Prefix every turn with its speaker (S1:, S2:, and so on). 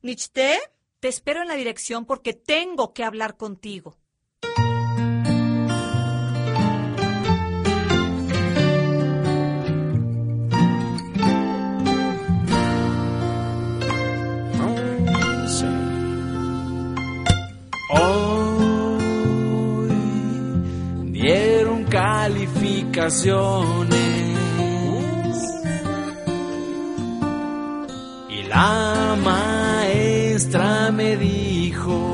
S1: ¿Nichte?
S2: Te espero en la dirección porque tengo que hablar contigo.
S3: Hoy dieron calificaciones y la maestra me dijo: